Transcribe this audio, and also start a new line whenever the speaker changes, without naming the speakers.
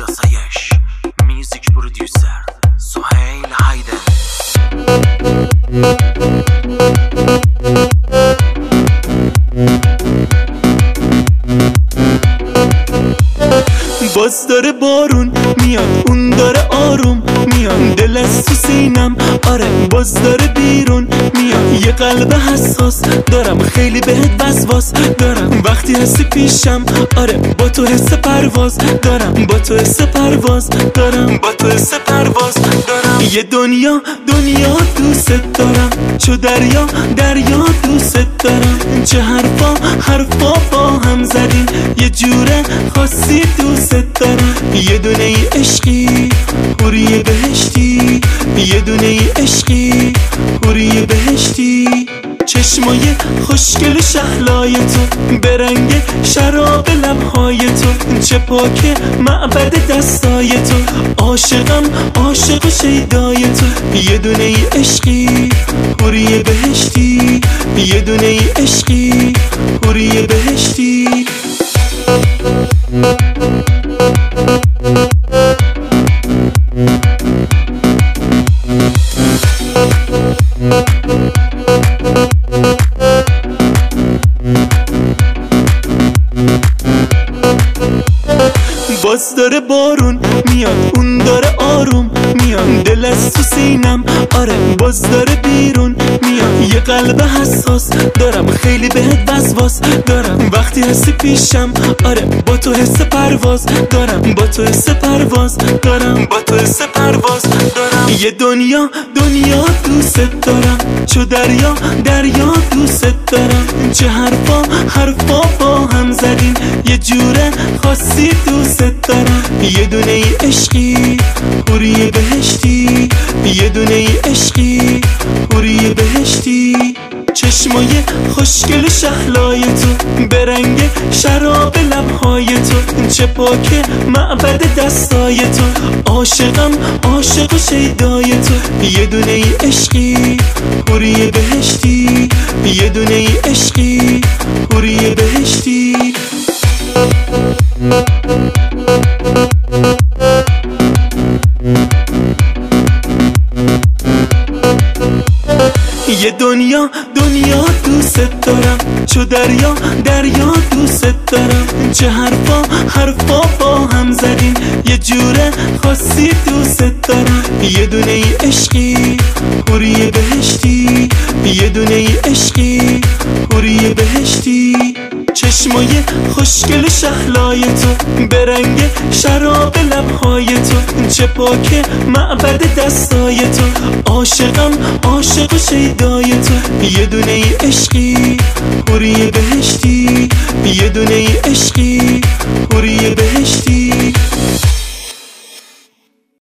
آسایش میوزیک پرودیوسر سهیل هایدر.
باز داره بارون میاد، اون داره آروم میاد، دل از تو سینم آره باز داره بیرون میاد. یه قلب حساس دارم، خیلی بهت وسواس دارم، وقتی هستی پیشم آره با تو حس پرواز دارم، با تو حس پرواز دارم، با تو حس پرواز دارم. یه دنیا دوست دارم، چو دریا دوست دارم، چه حرفا با هم زدیم، یه جوره خاصی دوست دارم. یه دونه ای عشقی حوری بهشتی، یه دونه ای عشقی حوری بهشتی. چشمای خوشگل شهلای تو به رنگ شراب لبهای تو، چه پاک معبد دستای تو، عاشقم عاشق شیدای تو. یه دونه ای عشقی حوری بهشتی، یه دونه ای عشقی حوری بهشتی. باز داره بارون میاد، اون داره آروم میاد، دل از تو سینم آره باز داره بیرون میاد. یه قلب حساس دارم، خیلی بهت وسواس دارم، وقتی هستی پیشم آره با تو حس پرواز دارم، با تو حس پرواز دارم، با تو حس پرواز دارم. یه دنیا دوست دارم، چو دریا دوست دارم، چه حرفا با هم زدیم، یه جوره خاصی دوست دارم. یه دونه ای عشقی حوری بهشتی، یه دونه ای عشقی حوری بهشتی. چشمای خوشگل شهلای تو به رنگ شراب لبهای تو، چه پاک معبد دستای تو، عاشقم عاشق شیدای تو. یه دونه ای عشقی حوری بهشتی، یه دونه ای عشقی حوری بهشتی. یه دنیا دوست دارم، چو دریا دوست دارم، چه حرفا با هم زدیم، یه جوره خاصی دوست دارم. یه دونه ای عشقی حوری بهشتی، یه دونه ای عشقی حوری بهشتی. چشمای خوشگل شهلای تو به رنگ شراب لبهای تو، چه پاک معبد دستای تو، عاشقم عاشق شیدای تو. یه دونه ای عشقی حوری بهشتی، یه دونه ای عشقی حوری بهشتی.